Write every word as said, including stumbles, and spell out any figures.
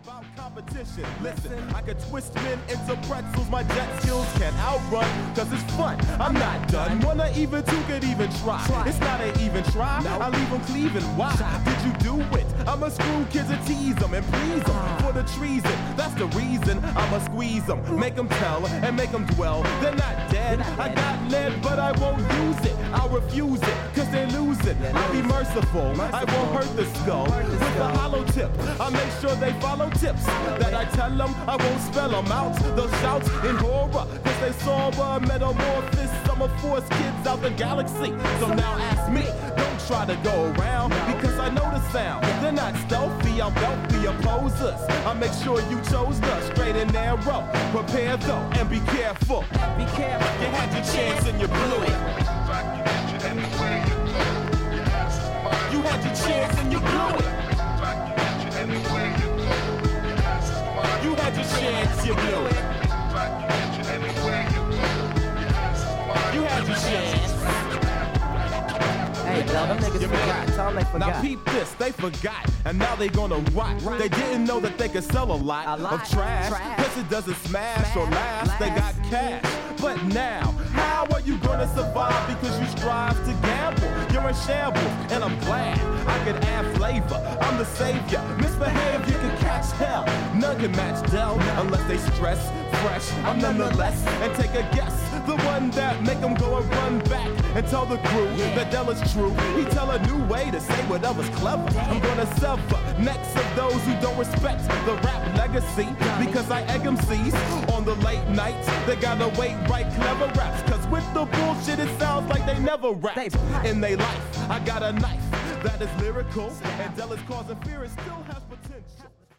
about competition. Listen, I can twist men into pretzels. My jet skills can't outrun, cause it's fun. I'm not done. One or even two could even try. It's not an even try. I leave them cleaving. Why did you do it? I'ma screw kids and tease them and please them for the treason. That's the reason I'ma squeeze them, make them tell and make them dwell. They're not dead. I got lead, but I won't use it. I'll refuse it, cause they lose it. I'll be merciful. I won't hurt the skull with a hollow tip. I'll make sure they follow tips that I tell them. I won't spell them out. They'll shout in horror, cause they saw a metamorphosis. Summer force kids out the galaxy. So now ask me, don't try to go around, because I know the sound. They're not stealthy, I'm wealthy opposers. I make sure you chose the straight and narrow. Prepare though, and be careful. Be careful. You had your chance and you blew it. You had your chance and you blew it. You had your chance, you blew it. You had your chance. Hey, tell them niggas forgot. Tell them they forgot. Now peep this, they forgot, and now they gonna rot. Right. They didn't know that they could sell a lot, a lot. of trash, trash. Cause it doesn't smash, smash or last. last. They got cash. But now, how are you gonna survive? Because you strive to gamble. You're in shambles, and I'm glad I can add flavor. I'm the savior. Misbehave, you can catch hell. None can match Dell unless they stress fresh. I'm nonetheless, and take a guess. The one that make them go and run back and tell the crew yeah. that Dell is true. He tell a new way to say whatever's clever. I'm gonna sever necks of those who don't respect the rap legacy, because I egg M Cs on the late nights. They gotta wait, write clever raps, cause with the bullshit it sounds like they never rapped in their life. I got a knife that is lyrical, and Dell is causing fear and still has